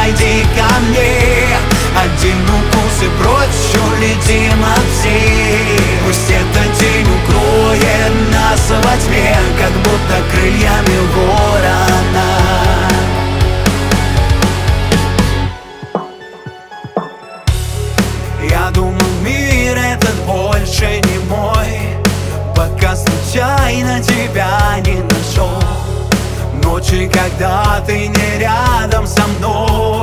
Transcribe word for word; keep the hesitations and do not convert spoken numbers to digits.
подойди ко мне. Один укус и прочь улетим от всех. Пусть этот день укроет нас во тьме, как будто крыльями ворона. Я думал, мир этот больше не мой, пока случайно тебя не нашел. Ночи, когда ты не рядом со мной,